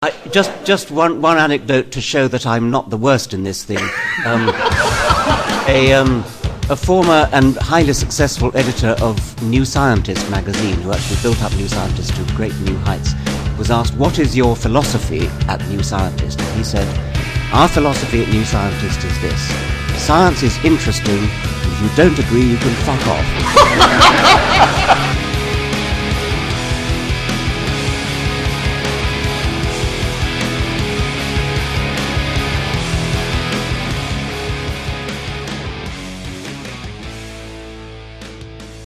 Just one anecdote to show that I'm not the worst in this thing. A former and highly successful editor of New Scientist magazine, who actually built up New Scientist to great new heights, was asked, "What is your philosophy at New Scientist?" And he said, "Our philosophy at New Scientist is this: science is interesting, and if you don't agree, you can fuck off."